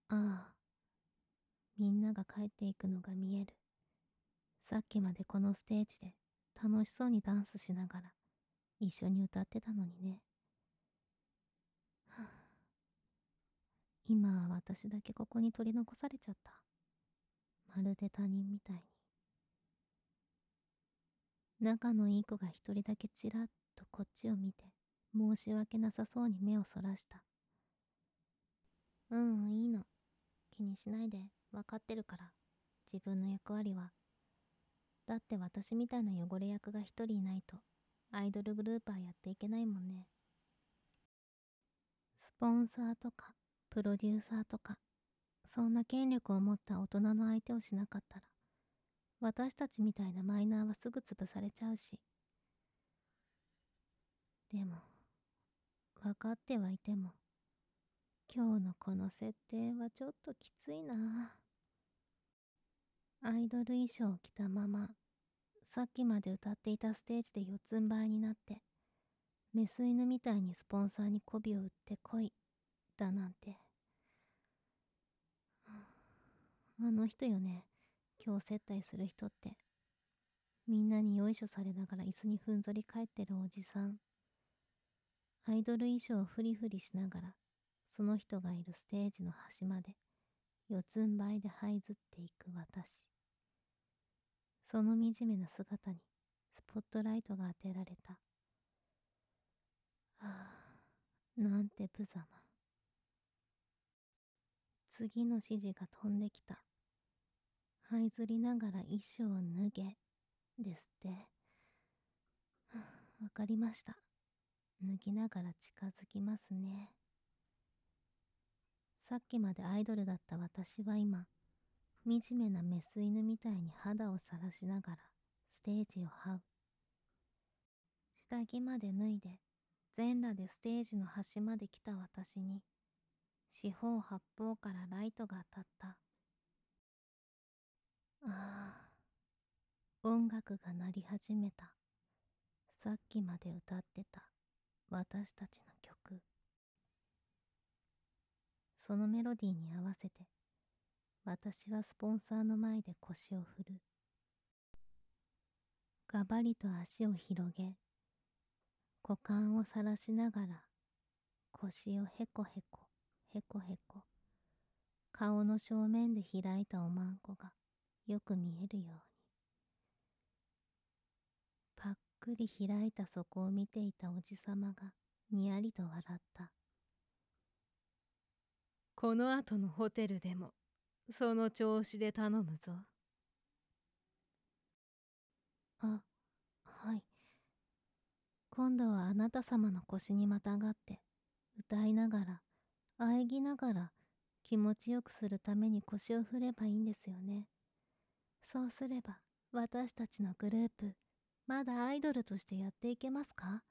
ああ、みんなが帰っていくのが見える。さっきまでこのステージで楽しそうにダンスしながら一緒に歌ってたのにね。はあ、今は私だけここに取り残されちゃった。まるで他人みたいに。仲のいい子が一人だけちらっとこっちを見て、申し訳なさそうに目をそらした。うん、いいの。気にしないで、わかってるから。自分の役割は。だって私みたいな汚れ役が一人いないと、アイドルグループはやっていけないもんね。スポンサーとか、プロデューサーとか、そんな権力を持った大人の相手をしなかったら、私たちみたいなマイナーはすぐ潰されちゃうし。でも、分かってはいても、今日のこの設定はちょっときついな。アイドル衣装を着たまま、さっきまで歌っていたステージで四つん這いになって、メス犬みたいにスポンサーに媚びを売ってこい、だなんて。あの人よね、今日接待する人って。みんなによいしょされながら椅子にふんぞり返ってるおじさん。アイドル衣装をフリフリしながら、その人がいるステージの端まで、四つん這いで這いずっていく私。その惨めな姿に、スポットライトが当てられた。ああ、なんて無様。次の指示が飛んできた。這いずりながら衣装を脱げ、ですって。わかりました。脱ぎながら近づきますね。さっきまでアイドルだった私は今、惨めなメス犬みたいに肌をさらしながらステージを這う。下着まで脱いで、全裸でステージの端まで来た私に、四方八方からライトが当たった。ああ、音楽が鳴り始めた。さっきまで歌ってた私たちの曲。そのメロディーに合わせて、私はスポンサーの前で腰を振る。がばりと足を広げ、股間をさらしながら、腰をへこへこ、へこへこ、顔の正面で開いたおまんこがよく見えるように。パッくり開いたそこを見ていたおじさまがにやりと笑った。 この後のホテルでもその調子で頼むぞ。 あ、はい。今度はあなた様の腰にまたがって歌いながら喘ぎながら気持ちよくするために腰を振ればいいんですよね。そうすれば私たちのグループまだアイドルとしてやっていけますか？